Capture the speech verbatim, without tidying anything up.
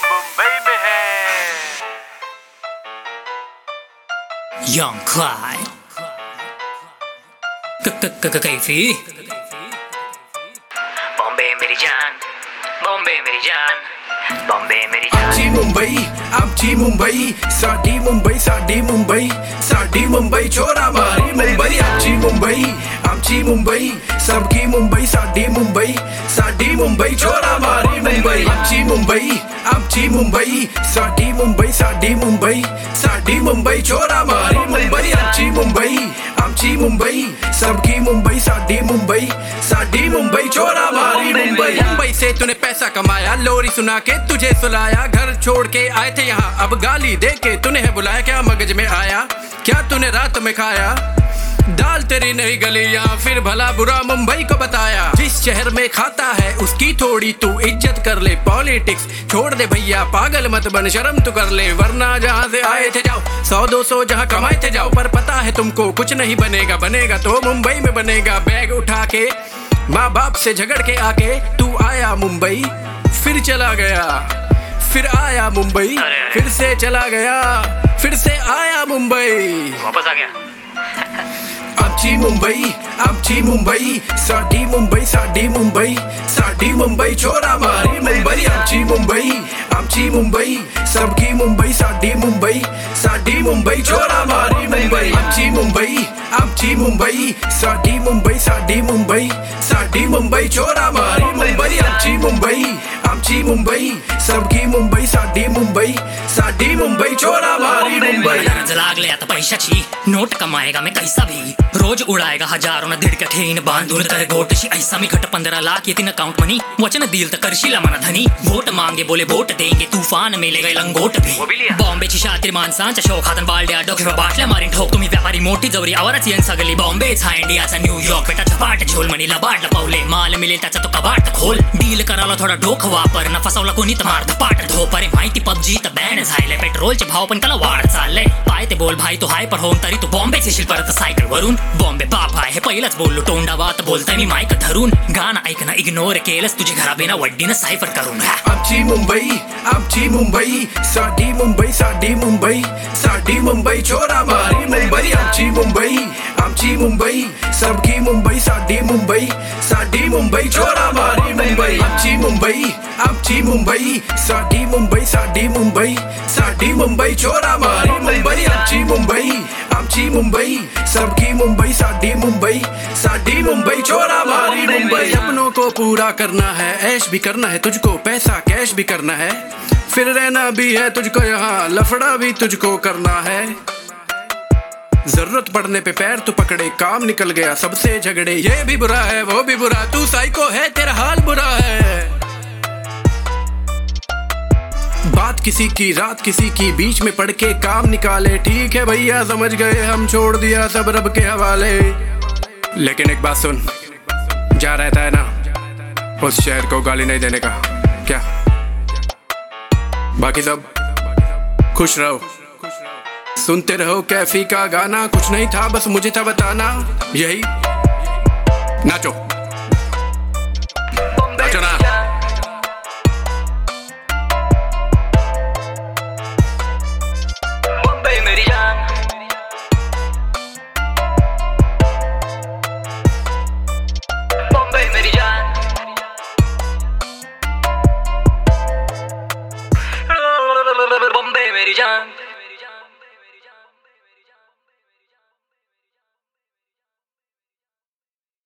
मुंबई में है। Young Clyde Kaifi Bombay मेरी जान, बॉम्बे मेरी जान, बॉम्बे मेरी जान। आमची मुंबई, आमची मुंबई, साडी मुंबई, साडी मुंबई, साडी मुंबई, छोरा मारी मुंबई। आमची मुंबई, आमची मुंबई, सबकी मुंबई, साडी मुंबई, साडी मुंबई, छोरा मारी मुंबई। आमची मुंबई, आमची मुंबई, साडी मुंबई, साडी मुंबई, साडी मुंबई, छोरा मारी मुंबई। आमची मुंबई, आमची मुंबई, सबकी मुंबई, साडी मुंबई, साडी मुंबई, छोरा मारी मुंबई। मुंबई से तूने पैसा कमाया, लोरी सुना के तुझे सुलाया, घर छोड़ के आए थे यहाँ, अब गाली दे के तूने है बुलाया। क्या मगज में आया, क्या तूने रात में खाया? दाल तेरी नहीं गली यहाँ, फिर भला बुरा मुंबई को बताया। जिस शहर में खाता है उसकी थोड़ी तू इज्जत कर ले। पॉलिटिक्स छोड़ दे भैया, पागल मत बन, शर्म तू कर ले। वरना जहाँ से आए थे जाओ, सौ दो सौ जहाँ कमाए थे जाओ। पर पता है तुमको कुछ नहीं बनेगा, बनेगा तो मुंबई में बनेगा। बैग उठा के माँ बाप से झगड़ के आके तू आया मुंबई, फिर चला गया, फिर आया मुंबई, फिर से चला गया, फिर से आया मुंबई, वापस आ गया। आमची मुंबई, आमची मुंबई, साडी मुंबई, साडी मुंबई, साडी मुंबई, छोरा मारी मुंबई। आमची मुंबई, आमची मुंबई, सबकी मुंबई, साडी मुंबई, साडी मुंबई, छोरा मारी मुंबई। आमची मुंबई, आमची मुंबई, साडी मुंबई, साडी मुंबई, साडी मुंबई, छोरा मारी मुंबई। आमची मुंबई, आमची मुंबई, सबकी मुंबई, साडी मुंबई, साडी मुंबई, छोरा मारी मुंबई। गरज लागले आता पैशाची, नोट कमाएगा मैं कैसा भी, रोज उड़ाएगा हजारों न दीड ठेन बांधून कर गोटशी। ऐसा मी घट पंधरा लाख येतीन अकाउंट मनी, वचन दिल तर करशील मना धनी। वोट मांगे बोले वोट देंगे, तूफान मेले गए लंगोट भी। बॉम्बेची शातिर माणसांच्या शोखातन बालड्या डोक्यावर बाटल्या मारीन ठोक। तुम्ही व्यापारी मोठी जवरी आवाराच येन सगळी। बॉम्बेच हा इंडियाचा न्यूयॉर्क, बेटा झपाट झोल मनी लबाड लपवले। माल मिळेल त्याचा तो कबाट खोल, डील करायला थोडा डोख वापर, न फसवला कोणी तर मार धपाट धोप। अरे माहिती पबजी तर बॅन झाले, पेट्रोलचे भाव पण त्याला वाढ चालले। पाय ते बोल भाई तू हाय पर होऊन तरी तू बॉम्बेच येशील परत सायकल वरून। बॉम्बे बाप आहे पहिलाच बोललो, तोंडा वात बोलताय मी माईक धरून। गाणं ऐकणं इग्नोर केलंस, तुझी घराबेना वड्डीनं सायफर करून। आमची मुंबई, आमची मुंबई, साडी मुंबई, साडी मुंबई, साडी मुंबई, छोरा मारी मुंबई। आमची मुंबई, आमची मुंबई, सबकी मुंबई, साडी मुंबई, साडी मुंबई, छोरा मारी मुंबई। आमची मुंबई, आमची मुंबई, साडी मुंबई, साडी मुंबई, साडी मुंबई, छोरा मारी मुंबई। आमची मुंबई, आमची मुंबई, सबकी मुंबई, साडी मुंबई, साडी मुंबई, छोरा मारी मुंबई। सपनों को पूरा करना है, ऐश भी करना है तुझको, पैसा कैश भी करना है, फिर रहना भी है तुझको यहाँ, लफड़ा भी तुझको करना है। जरूरत पड़ने पे पैर तू पकड़े, काम निकल गया सबसे झगड़े। ये भी बुरा है वो भी बुरा, तू साइको है तेरा हाल बुरा है। बात किसी की रात किसी की, बीच में पड़ के काम निकाले। ठीक है भैया समझ गए हम, छोड़ दिया सब रब के हवाले। लेकिन एक बात सुन, जा रहता है ना उस शहर को गाली नहीं देने का क्या? बाकी सब खुश रहो, सुनते रहो कैफी का गाना। कुछ नहीं था बस मुझे था बताना, यही नाचो नाचो ना। बॉम्बे मेरी जान, बॉम्बे मेरी जान, बॉम्बे मेरी जान।